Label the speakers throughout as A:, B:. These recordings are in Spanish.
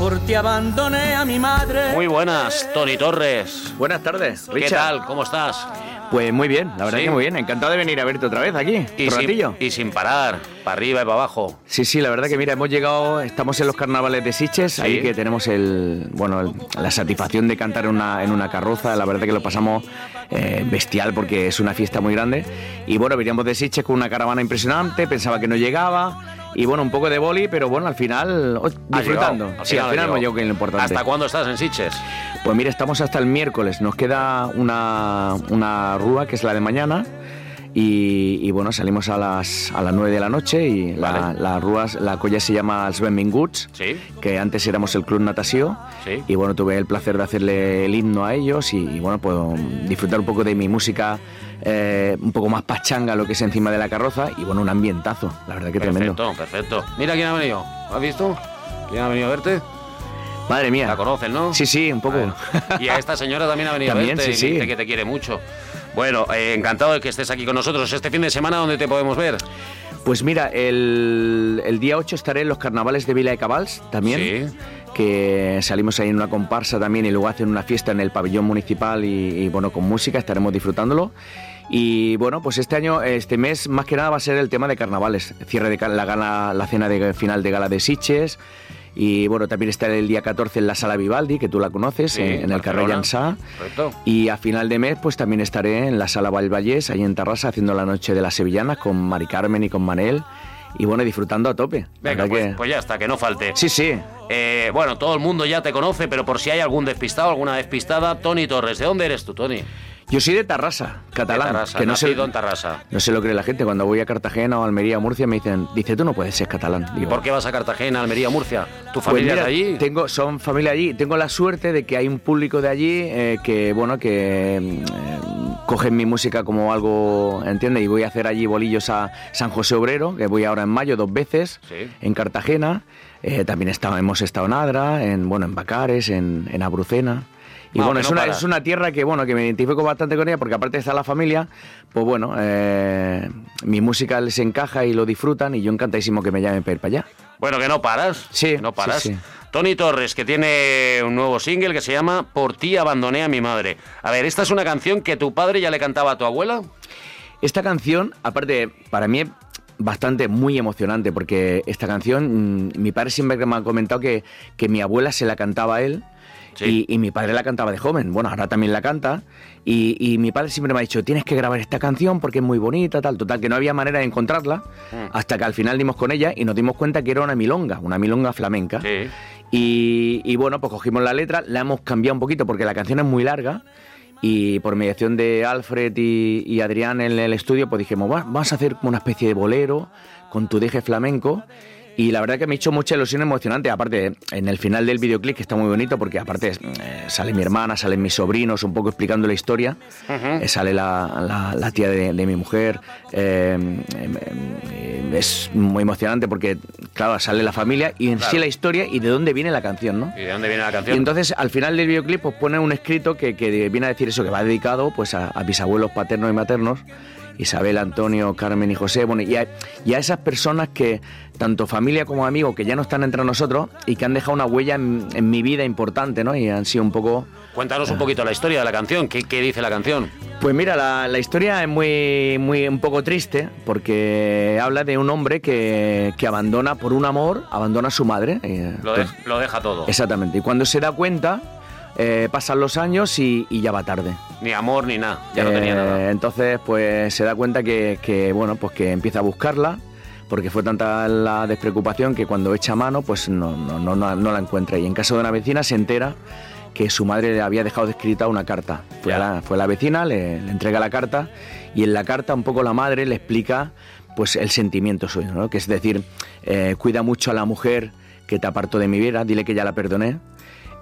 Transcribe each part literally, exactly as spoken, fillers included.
A: por ti abandoné a mi madre.
B: Muy buenas, Tony Torres.
C: Buenas tardes,
B: ¿Qué
C: Richard.
B: tal? ¿Cómo estás?
C: Pues muy bien, la verdad
B: ¿Sí?
C: que muy bien. Encantado de venir a verte otra vez aquí,
B: Y
C: otro
B: sin,
C: ratillo.
B: y sin parar, para arriba y para abajo.
C: Sí, sí, la verdad que mira, hemos llegado, estamos en los carnavales de Sitges,
B: Sí.
C: ahí que tenemos el, bueno, el- la satisfacción de cantar en una, en una carroza. La verdad que lo pasamos eh, bestial porque es una fiesta muy grande. Y bueno, veníamos de Sitges con una caravana impresionante, pensaba que no llegaba. Y bueno, un poco de boli, pero bueno, al final oh, disfrutando.
B: llegado, al
C: sí,
B: final
C: al final
B: ha
C: hemos
B: llegado.
C: llegado, que es lo importante.
B: ¿Hasta cuándo estás en Sitges?
C: Pues mira, estamos hasta el miércoles. Nos queda una, una rúa, que es la de mañana. Y, y bueno, salimos a las, a las nueve de la noche y la,
B: Vale.
C: la rúa, la colla se llama Els Benvinguts,
B: Sí.
C: que antes éramos el Club Natació.
B: Sí.
C: Y bueno, tuve el placer de hacerle el himno a ellos y, y bueno, puedo disfrutar un poco de mi música, eh, un poco más pachanga, lo que es encima de la carroza. Y bueno, un ambientazo, la verdad que tremendo.
B: Perfecto, perfecto. Mira quién ha venido. ¿Has visto? ¿Quién ha venido a verte?
C: Madre mía.
B: La conoces, ¿no?
C: Sí, sí, un poco.
B: Bueno, y a esta señora también ha venido
C: También,
B: a verte
C: sí,
B: y
C: sí.
B: dice que te quiere mucho. Bueno, eh, encantado de que estés aquí con nosotros. Este fin de semana, ¿dónde te podemos ver?
C: Pues mira, el, el día ocho estaré en los carnavales de Vila de Cabals también.
B: Sí.
C: Que salimos ahí en una comparsa también y luego hacen una fiesta en el pabellón municipal y, y, bueno, con música estaremos disfrutándolo. Y bueno, pues este año, este mes más que nada va a ser el tema de carnavales, cierre de la gala, la cena de final de gala de Sitges. Y bueno, también estaré el día catorce en la Sala Vivaldi, que tú la conoces,
B: Sí,
C: en, en el Carrer
B: Barcelona.
C: Llançà.
B: Correcto.
C: Y a final de mes pues también estaré en la Sala Vallvallés, ahí en Tarrasa, haciendo la noche de las sevillanas con Mari Carmen y con Manel. Y bueno, disfrutando a tope. La
B: Venga,
C: verdad
B: pues,
C: que-
B: pues ya está, que no falte.
C: Sí, sí.
B: Eh, bueno, todo el mundo ya te conoce, pero por si hay algún despistado, alguna despistada, Tony Torres. ¿De dónde eres tú, Tony?
C: Yo soy de Tarrasa, catalán.
B: De Tarrasa,
C: que no
B: nacido
C: sé,
B: en Tarrasa.
C: no se lo cree la gente. Cuando voy a Cartagena o Almería o Murcia me dicen, dice, tú no puedes ser catalán.
B: ¿Y
C: Digo,
B: por qué vas a Cartagena, Almería, Murcia? ¿Tu
C: Pues
B: familia
C: mira,
B: es de allí?
C: Tengo, son familia allí. Tengo la suerte de que hay un público de allí eh, que, bueno, que eh, cogen mi música como algo, ¿entiendes? Y voy a hacer allí bolillos a San José Obrero, que voy ahora en mayo dos veces,
B: Sí.
C: en Cartagena. Eh, también está- hemos estado en Adra, en, bueno, en Bacares, en, en Abrucena. Y
B: Ah,
C: bueno,
B: que
C: es,
B: no
C: una,
B: paras.
C: es una tierra que, bueno, que me identifico bastante con ella, porque aparte está la familia, pues bueno, eh, mi música les encaja y lo disfrutan, y yo encantadísimo que me llamen para ir para allá.
B: Bueno, que no paras.
C: Sí,
B: que no paras.
C: sí, sí.
B: Tony Torres, que tiene un nuevo single que se llama Por ti abandoné a mi madre. A ver, ¿esta es una canción que tu padre ya le cantaba a tu abuela?
C: Esta canción, aparte, para mí es bastante, muy emocionante, porque esta canción, mmm, mi padre siempre me ha comentado que, que mi abuela se la cantaba a él.
B: Sí.
C: Y, y mi padre la cantaba de joven, bueno, ahora también la canta, y, y mi padre siempre me ha dicho, tienes que grabar esta canción porque es muy bonita, tal, total, que no había manera de encontrarla,
B: Mm.
C: hasta que al final dimos con ella y nos dimos cuenta que era una milonga, una milonga flamenca.
B: Sí.
C: Y, y bueno, pues cogimos la letra, la hemos cambiado un poquito porque la canción es muy larga, y por mediación de Alfred y, y Adrián en el estudio, pues dijimos, "Va, vamos a hacer como una especie de bolero con tu deje flamenco". Y la verdad que me ha hecho mucha ilusión emocionante. Aparte, en el final del videoclip, que está muy bonito, porque aparte eh, sale mi hermana, salen mis sobrinos, un poco explicando la historia.
B: Ujú.
C: Eh, sale la, la- la tía de, de mi mujer. eh, eh, eh, es muy emocionante porque, claro, sale la familia y en
B: Claro.
C: sí la historia y de dónde viene la canción, ¿no?
B: ¿Y de dónde viene la
C: Y
B: canción?
C: entonces, al final del videoclip, pues pone un escrito que, que viene a decir eso, que va dedicado pues a, a mis abuelos paternos y maternos, Isabel, Antonio, Carmen y José, bueno, y a, y a esas personas que, tanto familia como amigos, que ya no están entre nosotros y que han dejado una huella en, en mi vida importante, ¿no? Y han sido un poco...
B: Cuéntanos un poquito la historia de la canción. ¿Qué, qué dice la canción?
C: Pues mira, la, la historia es muy, muy un poco triste, porque habla de un hombre que, que abandona por un amor, abandona a su madre. eh,
B: Lo, de-
C: pues,
B: lo deja todo.
C: exactamente, y cuando se da cuenta, eh, pasan los años y, y ya va tarde.
B: Ni amor ni nada. Ya no
C: Eh,
B: tenía nada.
C: Entonces, pues se da cuenta que, que, bueno, pues que empieza a buscarla, porque fue tanta la despreocupación que cuando echa mano, pues no, no, no, no, no la encuentra. Y en casa de una vecina se entera que su madre le había dejado escrita una carta. Fue,
B: Ya.
C: a la, fue a la vecina, le, le entrega la carta, y en la carta un poco la madre le explica pues el sentimiento suyo, ¿no? Que es decir, eh, cuida mucho a la mujer que te apartó de mi vida, dile que ya la perdoné.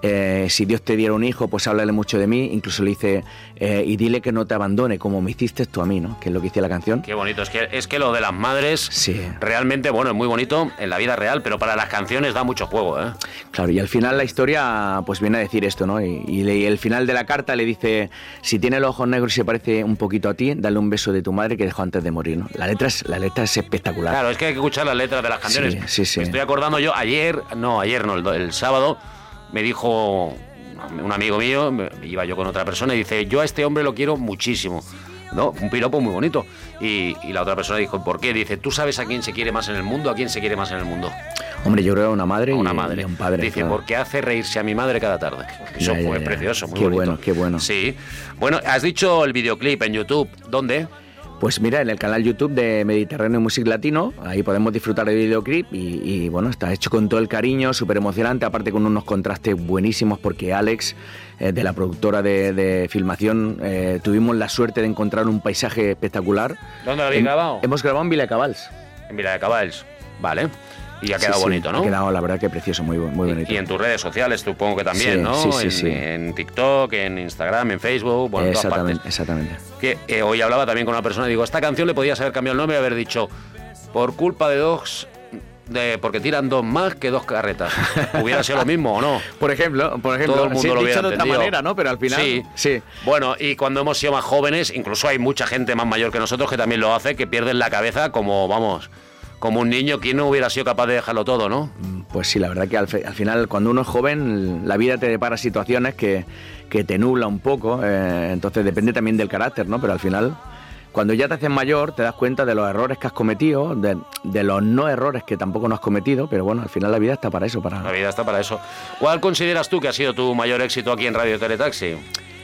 C: eh, si Dios te diera un hijo, pues háblale mucho de mí. Incluso le dice, eh, y dile que no te abandone, como me hiciste tú a mí, ¿no? Que es lo que dice la canción.
B: Qué bonito, es que, es que lo de las madres,
C: sí,
B: realmente, bueno, es muy bonito en la vida real, pero para las canciones da mucho juego, ¿eh?
C: Claro, y al final la historia pues viene a decir esto, ¿no? Y, y, le, y el final de la carta le dice, si tiene los ojos negros y se parece un poquito a ti, dale un beso de tu madre que dejó antes de morir, ¿no? La letra es, la letra es espectacular.
B: Claro, es que hay que escuchar las letras de las canciones.
C: Sí, sí, sí.
B: Me estoy acordando yo, ayer, no, ayer no, el, el sábado, me dijo un amigo mío, iba yo con otra persona, y dice, yo a este hombre lo quiero muchísimo, ¿no? Un piropo muy bonito. Y, y la otra persona dijo, ¿por qué? Dice, ¿tú sabes a quién se quiere más en el mundo? ¿A quién se quiere más en el mundo?
C: Hombre, yo creo a una madre,
B: a una
C: y,
B: madre.
C: y a un padre.
B: Dice,
C: claro.
B: Porque hace reírse a mi madre cada tarde. Eso
C: ya, ya,
B: fue
C: ya.
B: precioso, muy
C: qué
B: bonito.
C: bueno, qué bueno.
B: Sí. Bueno, has dicho el videoclip en YouTube. ¿Dónde?
C: Pues mira, en el canal YouTube de Mediterráneo Music Latino, ahí podemos disfrutar del videoclip y, y bueno, está hecho con todo el cariño, súper emocionante, aparte con unos contrastes buenísimos porque Alex, eh, de la productora de, de filmación, eh, tuvimos la suerte de encontrar un paisaje espectacular.
B: ¿Dónde lo habéis grabado?
C: Hemos grabado en Vilacabals.
B: En Vilacabals, vale. Y ha quedado
C: sí,
B: bonito,
C: sí,
B: ¿no?
C: Ha quedado, la verdad, que precioso, muy, muy bonito.
B: Y, y en tus redes sociales, supongo que también,
C: sí,
B: ¿no?
C: Sí, sí,
B: en,
C: sí.
B: en TikTok, en Instagram, en Facebook, bueno, en todas
C: exactamente,
B: partes.
C: exactamente.
B: Que eh, hoy hablaba también con una persona y digo, esta canción le podías haber cambiado el nombre y haber dicho, por culpa de dos... De, porque tiran dos más que dos carretas. ¿Hubiera sido lo mismo o no?
C: Por ejemplo, por ejemplo,
B: todo el mundo
C: sí,
B: lo
C: dicho
B: hubiera
C: de otra
B: entendido.
C: manera, ¿no? Pero al final,
B: sí.
C: sí.
B: Bueno, y cuando hemos sido más jóvenes, incluso hay mucha gente más mayor que nosotros que también lo hace, que pierden la cabeza como, vamos, como un niño. ¿Quién no hubiera sido capaz de dejarlo todo, no?
C: Pues sí, la verdad que al, al final, cuando uno es joven, la vida te depara situaciones que, que te nubla un poco, eh, entonces depende también del carácter, ¿no? Pero al final, cuando ya te haces mayor, te das cuenta de los errores que has cometido, de, de los no errores que tampoco no has cometido, pero bueno, al final la vida está para eso. Para...
B: La vida está para eso. ¿Cuál consideras tú que ha sido tu mayor éxito aquí en Radio Teletaxi?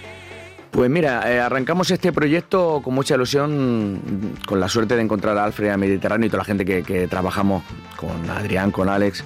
C: Pues mira, eh, arrancamos este proyecto con mucha ilusión, con la suerte de encontrar a Alfred, a Mediterráneo y toda la gente que, que trabajamos con Adrián, con Alex.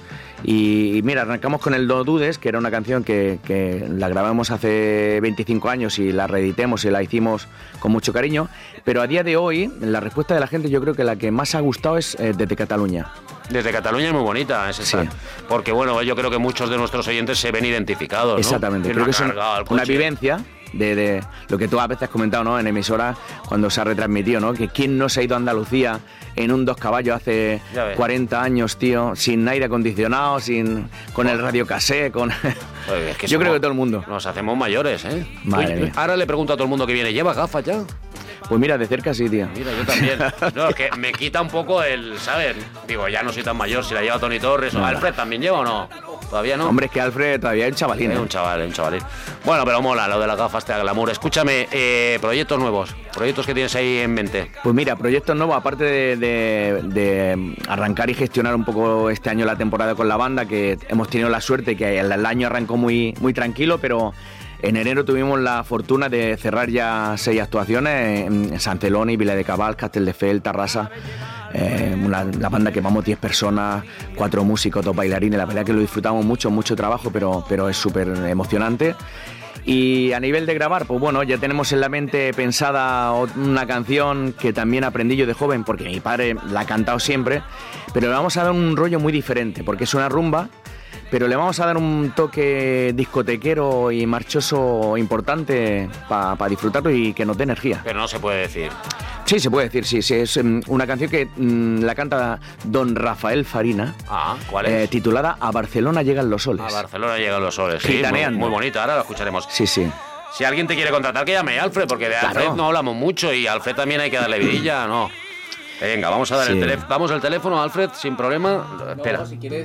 C: Y, y mira, arrancamos con el No Dudes, que era una canción que, que la grabamos hace veinticinco años y la reeditemos y la hicimos con mucho cariño. Pero a día de hoy, la respuesta de la gente, yo creo que la que más ha gustado es eh, Desde Cataluña.
B: Desde Cataluña es muy bonita, es esa.
C: Sí.
B: Porque bueno, yo creo que muchos de nuestros oyentes se ven identificados, ¿no?
C: Exactamente,
B: Tienen
C: creo que es
B: cargado al
C: un, una
B: coche.
C: vivencia de, de lo que tú a veces has comentado, ¿no? En emisora, cuando se ha retransmitido, ¿no? Que quién no se ha ido a Andalucía en un dos caballos hace cuarenta años, tío, sin aire acondicionado, sin con el radiocassette, con...
B: Pues es que
C: yo
B: somos,
C: creo que todo el mundo.
B: Nos hacemos mayores, ¿eh?
C: Madre
B: Oye,
C: mía.
B: ahora le pregunto a todo el mundo que viene, ¿lleva gafas ya?
C: Pues mira, de cerca sí, tío.
B: Mira, yo también. No, es que me quita un poco el, ¿sabes? Digo, ya no soy tan mayor, si la lleva Tony Torres o
C: Nada.
B: Alfred, ¿también lleva o no? ¿Todavía no?
C: Hombre, es que Alfred todavía es un chavalín.
B: Es
C: ¿eh?
B: un chaval, es un chavalín. Bueno, pero mola lo de las gafas, te da glamour. Escúchame, eh, proyectos nuevos, proyectos que tienes ahí en mente.
C: Pues mira, proyectos nuevos, aparte de, de, de arrancar y gestionar un poco este año la temporada con la banda, que hemos tenido la suerte que el, el año arrancó muy, muy tranquilo, pero en enero tuvimos la fortuna de cerrar ya seis actuaciones en San Celoni, Vila de Cabal, Castelldefels, Tarrasa. Eh, una, la banda que vamos diez personas, cuatro músicos, dos bailarines, la verdad que lo disfrutamos mucho, mucho trabajo, pero, pero es súper emocionante. Y a nivel de grabar, pues bueno, ya tenemos en la mente pensada una canción que también aprendí yo de joven, porque mi padre la ha cantado siempre, pero le vamos a dar un rollo muy diferente, porque es una rumba, pero le vamos a dar un toque discotequero y marchoso importante para pa disfrutarlo y que nos dé energía.
B: Pero no se puede decir.
C: Sí, se puede decir, sí, sí. Es um, una canción que um, la canta don Rafael Farina.
B: Ah, ¿cuál es?
C: Eh, titulada A Barcelona llegan los soles.
B: A Barcelona llegan los soles. Sí, muy,
C: Gitaneando.
B: muy bonita, ahora la escucharemos.
C: Sí, sí.
B: Si alguien te quiere contratar, que llame a Alfred, porque de Alfred
C: Claro.
B: no hablamos mucho y a Alfred también hay que darle vidilla, ¿no? Venga, vamos a dar
C: Sí.
B: el teléfono. Vamos al teléfono, Alfred, sin problema. Espera,
D: No, si quieres.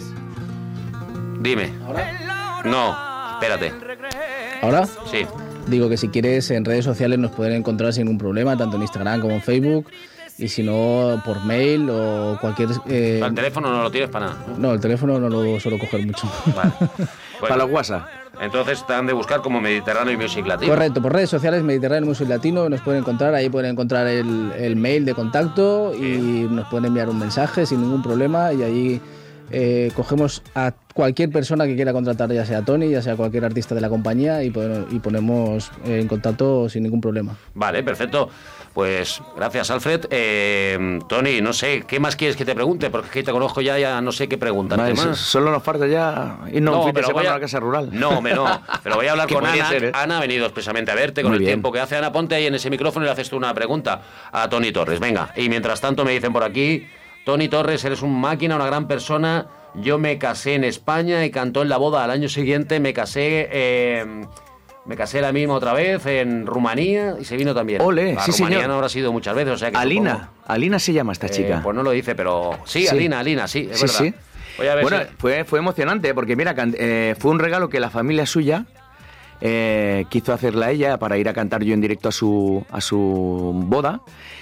B: dime.
D: ¿Ahora?
B: No, espérate.
D: ¿Ahora?
B: Sí.
D: Digo que si quieres en redes sociales nos pueden encontrar sin ningún problema, tanto en Instagram como en Facebook. Y si no, por mail o cualquier... eh,
B: El teléfono no lo tienes para nada.
D: no, el teléfono no lo suelo coger mucho.
B: Vale. Pues,
C: Para los WhatsApp.
B: entonces te han de buscar como Mediterráneo y Music Latino.
D: Correcto, por redes sociales Mediterráneo Music Latino nos pueden encontrar, ahí pueden encontrar el, el mail de contacto y nos pueden enviar un mensaje sin ningún problema y ahí eh, cogemos a cualquier persona que quiera contratar, ya sea Tony, ya sea cualquier artista de la compañía, y, podemos, y ponemos en contacto sin ningún problema.
B: Vale, perfecto. Pues gracias, Alfred. Eh, Tony, no sé, ¿qué más quieres que te pregunte? Porque es que te conozco ya, ya no sé qué preguntarte
C: Vale,
B: más.
C: Solo nos falta ya irnos
B: No,
C: un fin de
B: pero
C: semana
B: voy a-
C: a la casa rural.
B: No, me no. Pero voy a hablar
C: Que
B: con
C: podría
B: Ana.
C: ser, ¿eh?
B: Ana ha venido expresamente a verte con
C: Muy
B: el
C: bien.
B: tiempo que hace. Ana, ponte ahí en ese micrófono y le haces tú una pregunta a Tony Torres. Venga. Y mientras tanto me dicen por aquí, Tony Torres, eres un máquina, una gran persona. Yo me casé en España y cantó en la boda. Al año siguiente me casé... Eh, Me casé la misma otra vez en Rumanía y se vino también.
C: Ole,
B: a
C: sí,
B: Rumanía
C: señor.
B: no habrá sido muchas veces, o sea que
C: Alina,
B: supongo-
C: Alina se llama esta
B: Eh,
C: chica.
B: pues no lo dice, pero sí,
C: Sí.
B: Alina, Alina, sí, es
C: sí,
B: verdad.
C: sí.
B: Voy a ver
C: Bueno,
B: si-
C: fue, fue emocionante, porque mira, can- eh, fue un regalo que la familia suya eh, quiso hacerle a ella para ir a cantar yo en directo a su, a su boda.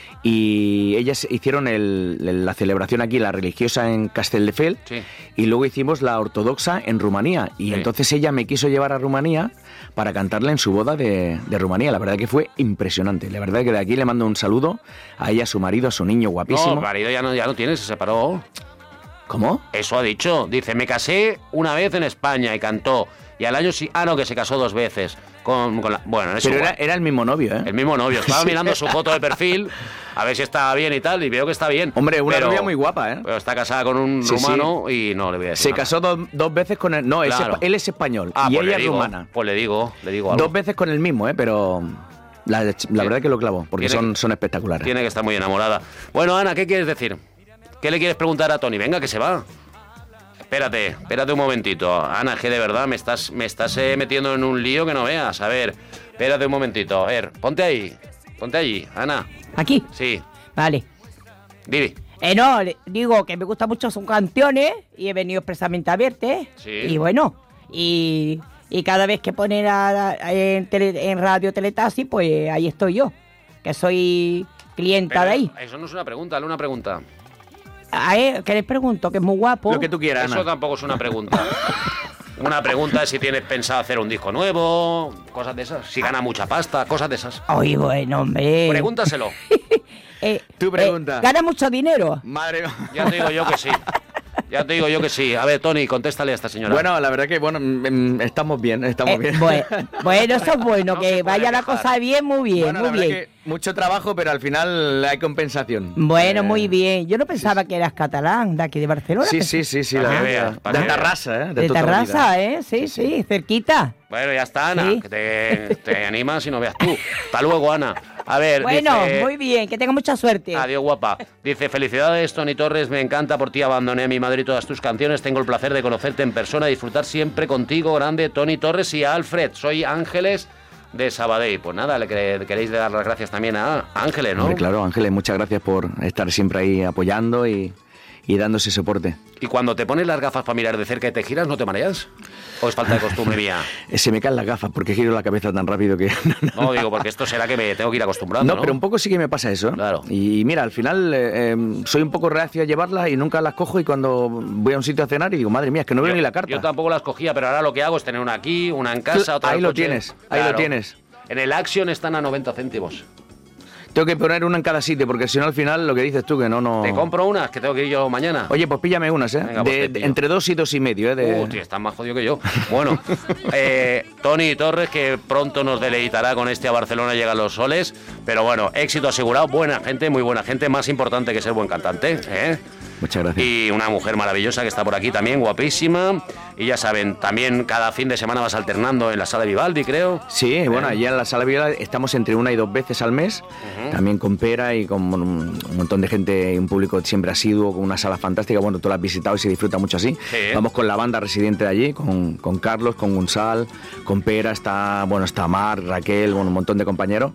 C: Y ellas hicieron el- el- la celebración aquí, la religiosa en Castelldefels,
B: Sí.
C: y luego hicimos la ortodoxa en Rumanía. Y
B: Sí.
C: entonces ella me quiso llevar a Rumanía para cantarla en su boda de, de Rumanía. La verdad que fue impresionante. La verdad que de aquí le mando un saludo a ella, a su marido, a su niño
B: No,
C: guapísimo.
B: el marido ya no, ya no tiene, se separó.
C: ¿Cómo?
B: Eso ha dicho. Dice, me casé una vez en España y cantó. Y al año sí... Ah, no, que se casó dos veces. Con, con la... Bueno, eso
C: Pero era, era el mismo novio, ¿eh?
B: el mismo novio. Estaba
C: Sí.
B: mirando su foto de perfil a ver si estaba bien y tal, y veo que está bien.
C: Hombre, una
B: Pero-
C: novia muy guapa, ¿eh?
B: Pero está casada con un
C: Sí,
B: rumano y no le voy a decir
C: Se
B: nada.
C: casó dos, dos veces con el... No, es
B: Claro.
C: espa- él es español
B: Ah,
C: y
B: pues
C: ella
B: le
C: es
B: digo,
C: rumana.
B: Pues le digo, le digo algo.
C: Dos veces con el mismo, ¿eh? Pero la, la verdad que lo clavó, porque
B: Tiene
C: son,
B: que-
C: son espectaculares.
B: Tiene que estar muy enamorada. Bueno, Ana, ¿qué quieres decir? ¿Qué le quieres preguntar a Tony? Venga, que se va. Espérate, espérate un momentito. Ana, es que de verdad me estás, me estás eh, metiendo en un lío que no veas. A ver, espérate un momentito. A ver, ponte ahí. Ponte allí, Ana.
E: Aquí.
B: Sí,
E: Vale.
B: Didi.
E: Eh, no, le- digo que me gustan mucho sus canciones y he venido expresamente a verte.
B: Sí.
E: Y bueno, y, y cada vez que ponen a- a- en, tele- en radio Teletasi, pues ahí estoy yo, que soy clienta
B: Pero
E: de ahí.
B: Eso no es una pregunta, dale una pregunta.
E: A él, que les pregunto, que es muy guapo.
C: Lo que tú quieras,
B: Eso
C: Ana.
B: tampoco es una pregunta. Una pregunta es si tienes pensado hacer un disco nuevo, cosas de esas. Si gana mucha pasta, cosas de esas.
E: Ay, bueno, hombre.
B: Pregúntaselo.
E: Eh,
C: Tú pregunta.
E: eh, ¿Gana mucho dinero?
C: Madre mía.
B: Ya te digo yo que sí. Ya te digo yo que sí. A ver, Tony, contéstale a esta señora.
C: Bueno, la verdad que, bueno, mm, mm, estamos bien, estamos
E: Eh,
C: bien.
E: bue- bueno, eso es bueno,
B: No
E: que
B: se puede
E: vaya la
B: quejar.
E: cosa bien, muy bien,
C: Bueno, la
E: muy
C: verdad
E: bien.
C: que mucho trabajo, pero al final hay compensación.
E: Bueno,
C: Eh,
E: muy bien. Yo no pensaba que eras catalán, de aquí de Barcelona.
C: Sí, sí, sí, sí.
B: Para
C: la
B: que
C: verdad.
B: veas, para
C: de
B: que veas.
C: Tarrasa, ¿eh?
E: De
C: toda la vida.
E: Tarrasa, ¿eh? Sí, sí, cerquita.
B: Bueno, ya está, Ana.
E: Sí.
B: Que te, te animas y no veas tú. Hasta luego, Ana. A ver,
E: Bueno,
B: dice...
E: muy bien, que tenga mucha suerte.
B: Adiós, guapa. Dice, felicidades, Tony Torres, me encanta por ti, abandoné a mi madre y todas tus canciones, tengo el placer de conocerte en persona y disfrutar siempre contigo, grande Tony Torres y a Alfred, soy Ángeles de Sabadell. Pues nada, le quere- queréis dar las gracias también a Ángeles, ¿no?
C: Hombre, claro, Ángeles, muchas gracias por estar siempre ahí apoyando y, y dando ese soporte.
B: Y cuando te pones las gafas para mirar de cerca y te giras, ¿no te mareas? ¿O es falta de costumbre mía?
C: Eh, Se me caen las gafas porque giro la cabeza tan rápido que...
B: No, digo, porque esto será que me tengo que ir acostumbrando,
C: No,
B: ¿no?
C: pero un poco sí que me pasa eso.
B: Claro.
C: Y mira, al final eh, eh, soy un poco reacio a llevarlas y nunca las cojo y cuando voy a un sitio a cenar y digo, madre mía, es que no veo
B: Yo-
C: ni la carta.
B: Yo tampoco las cogía, pero ahora lo que hago es tener una aquí, una en casa, otra en
C: Ahí
B: el
C: lo
B: coche.
C: tienes, ahí lo tienes.
B: En el Action están a noventa céntimos.
C: Tengo que poner una en cada sitio porque si no al final lo que dices tú que no, no...
B: Te compro unas, que tengo que ir yo mañana.
C: Oye, pues píllame unas, ¿eh?
B: Venga, pues
C: De-
B: te
C: de-
B: pillo.
C: entre dos y dos y medio, ¿eh? De...
B: Uh, tío, estás más jodido que yo. Bueno, eh, Tony Torres, que pronto nos deleitará con este a Barcelona llegan los soles. Pero bueno, éxito asegurado, buena gente, muy buena gente, más importante que ser buen cantante, ¿eh?
C: Muchas gracias.
B: Y una mujer maravillosa que está por aquí también, guapísima. Y ya saben, también cada fin de semana vas alternando en la sala Vivaldi, creo.
C: Sí, bueno, allá en la sala Viola estamos entre una y dos veces al mes, también con Pera y con un, un montón de gente, un público siempre asiduo, con una sala fantástica. Bueno, tú la has visitado y se disfruta mucho así.
B: Sí.
C: Vamos con la banda residente de allí, con, con Carlos, con Gonzal, con Pera, está, bueno, está Mar, Raquel, bueno, un montón de compañeros.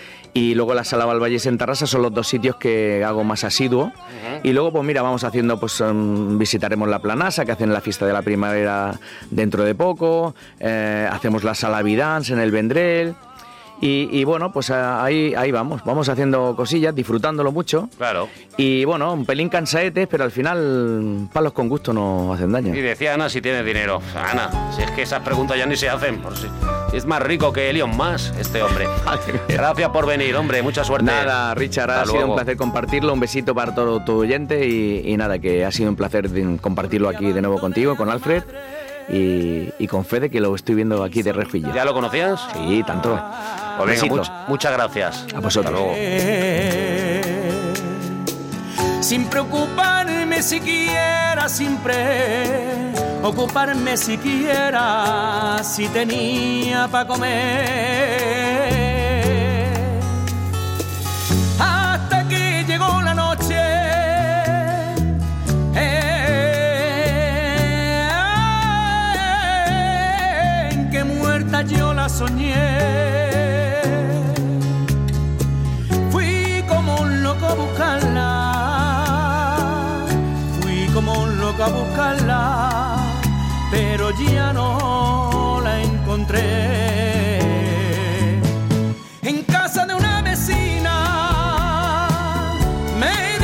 C: Y luego la sala Valvalles en Tarrasa son los dos sitios que hago más asiduo. Y luego, pues mira, vamos haciendo, pues um, visitaremos la Planasa, que hacen la fiesta de la primavera dentro de poco. Eh, hacemos la sala Vidance en el Vendrell. Y, y bueno, pues ahí, ahí vamos, vamos haciendo cosillas, disfrutándolo mucho.
B: Claro.
C: Y bueno, un pelín cansaetes, pero al final palos con gusto no hacen daño.
B: Y decía Ana si tienes dinero. Ana, si es que esas preguntas ya ni se hacen. Por si, Es más rico que Elon Musk, este hombre. Gracias por venir, hombre. Mucha suerte.
C: Nada, Richard,
B: Hasta
C: ha sido
B: luego.
C: un placer compartirlo. Un besito para todo tu oyente y, y nada, que ha sido un placer de compartirlo aquí de nuevo contigo, con Alfred y, y con Fede, que lo estoy viendo aquí de refillo.
B: ¿Ya lo conocías?
C: Sí, tanto.
B: Pues venga,
C: Besito.
B: much- muchas gracias.
C: A vosotros.
B: Hasta luego.
A: Sin preocuparme siquiera, sin preocuparme siquiera si tenía para comer. Hasta que llegó la noche, en que muerta yo la soñé. Fui como un loco a buscarla, fui como un loco a buscarla, pero ya no la encontré. En casa de una vecina me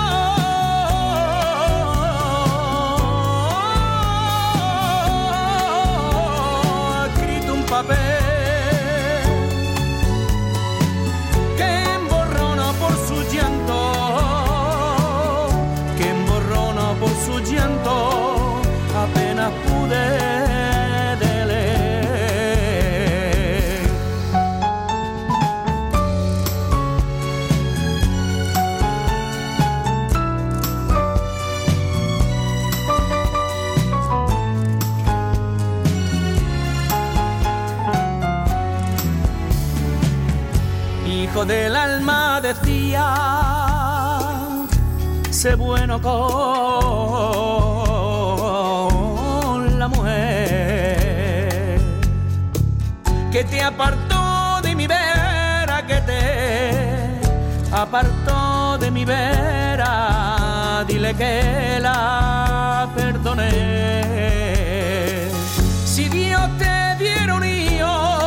A: dejó escrito un papel que emborrona por su llanto, que emborrona por su llanto, apenas pude de leer. Hijo del alma decía, sé bueno con la mujer que te apartó de mi vera, que te apartó de mi vera. Dile que la perdoné. Si Dios te diera un hijo,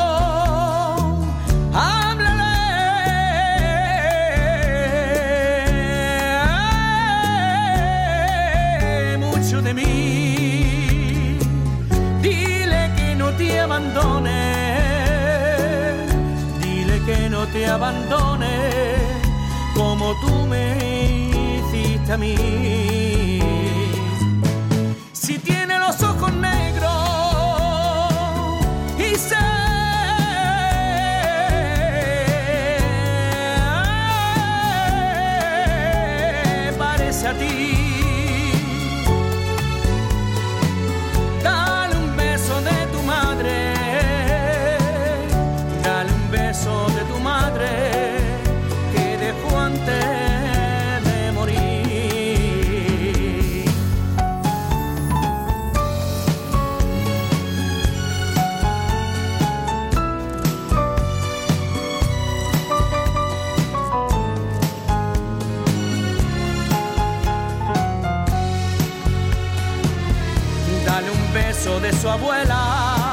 A: háblale mucho de mí. Dile que no te abandone, dile que no te abandone como tú me hiciste a mí. Si tiene los ojos negros y se parece a ti, dale un beso de tu madre, dale un beso de tu madre que dejó antes de morir. Dale un beso de su abuela,